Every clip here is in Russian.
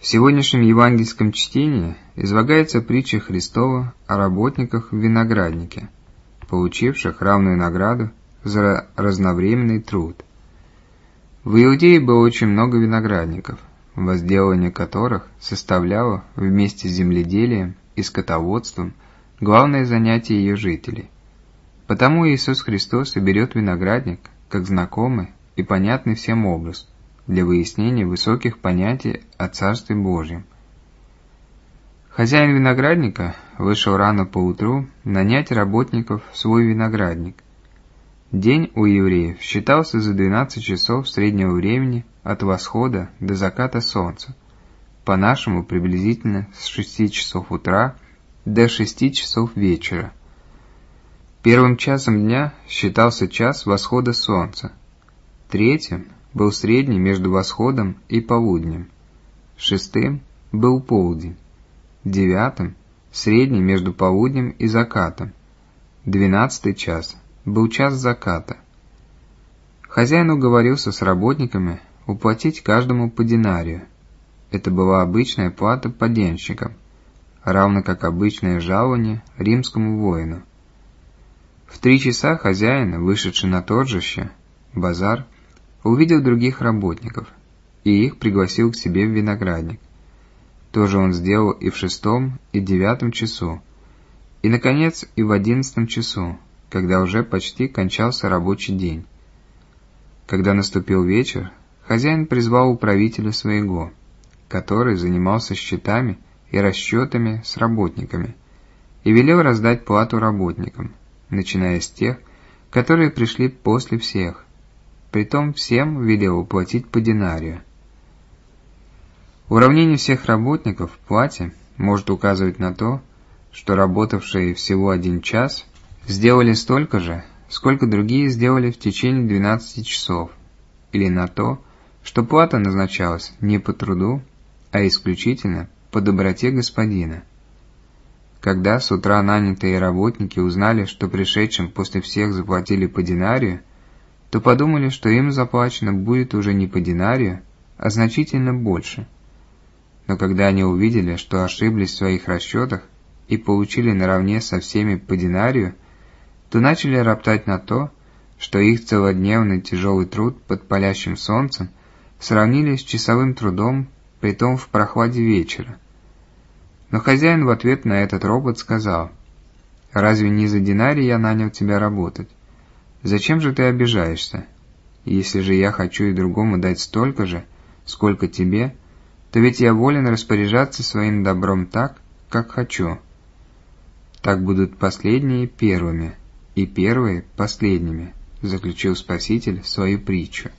В сегодняшнем евангельском чтении излагается притча Христова о работниках в винограднике, получивших равную награду за разновременный труд. В Иудее было очень много виноградников, возделывание которых составляло вместе с земледелием и скотоводством главное занятие ее жителей. Потому Иисус Христос и берет виноградник как знакомый и понятный всем образ для выяснения высоких понятий о Царстве Божьем. Хозяин виноградника вышел рано поутру нанять работников в свой виноградник. День у евреев считался за 12 часов среднего времени от восхода до заката солнца, по-нашему приблизительно с 6 часов утра до 6 часов вечера. Первым часом дня считался час восхода солнца, третьим был средний между восходом и полуднем, шестым был полдень, девятым – средний между полуднем и закатом, 12-й час был час заката. Хозяин уговорился с работниками уплатить каждому по динарию. Это была обычная плата поденщикам, равно как обычное жалование римскому воину. В 3 часа хозяин, вышедший на торжище, базар, увидел других работников, и их пригласил к себе в виноградник. То же он сделал и в 6 и 9 часу, и, наконец, и в 11 часу, когда уже почти кончался рабочий день. Когда наступил вечер, хозяин призвал управителя своего, который занимался счетами и расчетами с работниками, и велел раздать плату работникам, начиная с тех, которые пришли после всех. Притом всем велел уплатить по динарию. Уравнение всех работников в плате может указывать на то, что работавшие всего 1 час сделали столько же, сколько другие сделали в течение 12 часов, или на то, что плата назначалась не по труду, а исключительно по доброте господина. Когда с утра нанятые работники узнали, что пришедшим после всех заплатили по динарию, то подумали, что им заплачено будет уже не по динарию, а значительно больше. Но когда они увидели, что ошиблись в своих расчетах и получили наравне со всеми по динарию, то начали роптать на то, что их целодневный тяжелый труд под палящим солнцем сравнили с часовым трудом, притом в прохладе вечера. Но хозяин в ответ на этот ропот сказал: «Разве не за динарий я нанял тебя работать? Зачем же ты обижаешься? Если же я хочу и другому дать столько же, сколько тебе, то ведь я волен распоряжаться своим добром так, как хочу. Так будут последние первыми, и первые последними», заключил Спаситель свою притчу.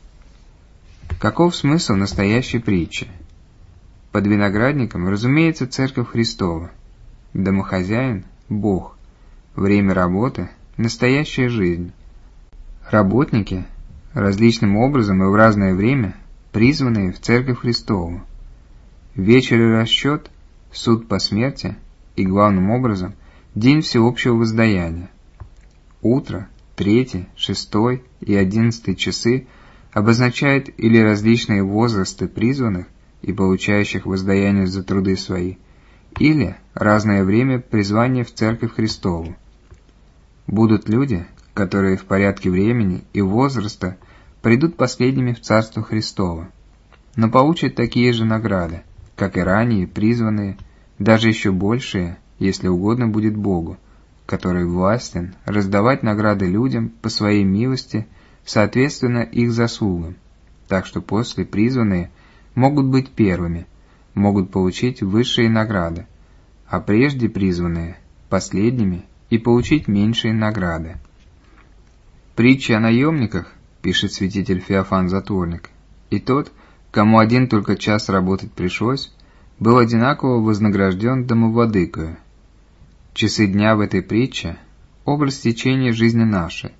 Каков смысл настоящей притчи? Под виноградником, разумеется, Церковь Христова, домохозяин – Бог, время работы – настоящая жизнь. Работники, различным образом и в разное время, призванные в Церковь Христову. Вечер и расчет, суд по смерти и, главным образом, день всеобщего воздаяния. Утро, 3, 6 и 11 часы обозначают или различные возрасты призванных и получающих воздаяние за труды свои, или разное время призвания в Церковь Христову. Будут люди, которые в порядке времени и возраста придут последними в Царство Христово, но получат такие же награды, как и ранее призванные, даже еще большие, если угодно будет Богу, который властен раздавать награды людям по своей милости, соответственно их заслугам, так что после призванные могут быть первыми, могут получить высшие награды, а прежде призванные – последними и получить меньшие награды. Притча о наемниках, пишет святитель Феофан Затворник, и тот, кому 1 только час работать пришлось, был одинаково вознагражден домовладыкою. Часы дня в этой притче – образ течения жизни нашей.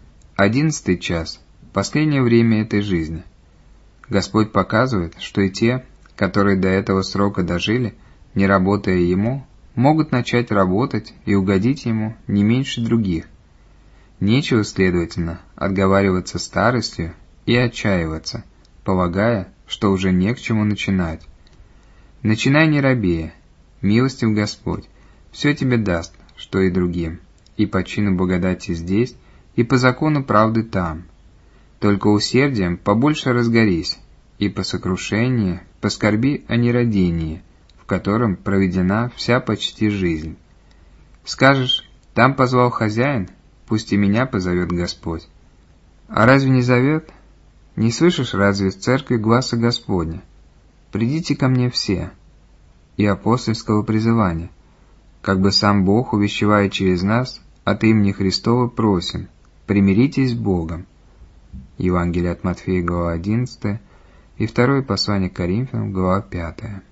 11 час – последнее время этой жизни. Господь показывает, что и те, которые до этого срока дожили, не работая Ему, могут начать работать и угодить Ему не меньше других. Нечего, следовательно, отговариваться старостью и отчаиваться, полагая, что уже не к чему начинать. Начинай не робея, милостив Господь, все тебе даст, что и другим, и по чину благодати здесь, и по закону правды там. Только усердием побольше разгорись, и по сокрушении поскорби о нерадении, в котором проведена вся почти жизнь. Скажешь, там позвал хозяин, пусть и меня позовет Господь. А разве не зовет? Не слышишь разве в церкви гласа Господня? Придите ко мне все, и апостольского призывания, как бы сам Бог, увещевая через нас, от имени Христова просим, примиритесь с Богом. Евангелие от Матфея, глава 11, и второе послание к Коринфянам, глава 5.